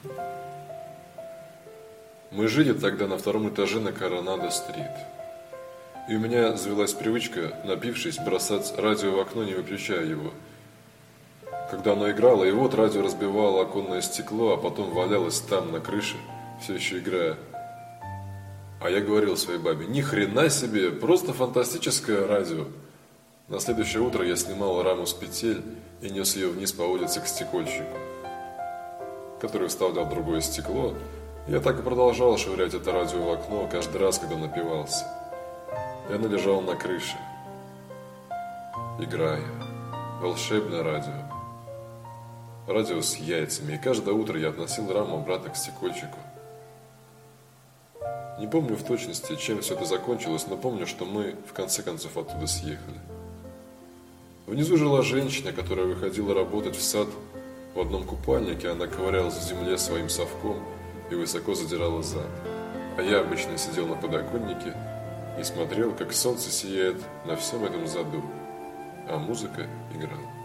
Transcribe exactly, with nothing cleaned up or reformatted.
Мы жили тогда на втором этаже на Коронадо-стрит. И у меня завелась привычка, напившись, бросать радио в окно, не выключая его. Когда оно играло, и вот радио разбивало оконное стекло, а потом валялось там, на крыше, все еще играя. А я говорил своей бабе: ни хрена себе, просто фантастическое радио. На следующее утро я снимал раму с петель и нес ее вниз по улице к стекольщику, который вставлял другое стекло. Я так и продолжал швырять это радио в окно каждый раз, когда напивался. И оно лежало на крыше, играя. Волшебное радио. Радио с яйцами. И каждое утро я относил раму обратно к стекольщику. Не помню в точности, чем все это закончилось, но помню, что мы в конце концов оттуда съехали. Внизу жила женщина, которая выходила работать в сад в одном купальнике. Она ковырялась в земле своим совком и высоко задирала зад. А я обычно сидел на подоконнике и смотрел, как солнце сияет на всем этом заду, а музыка играла.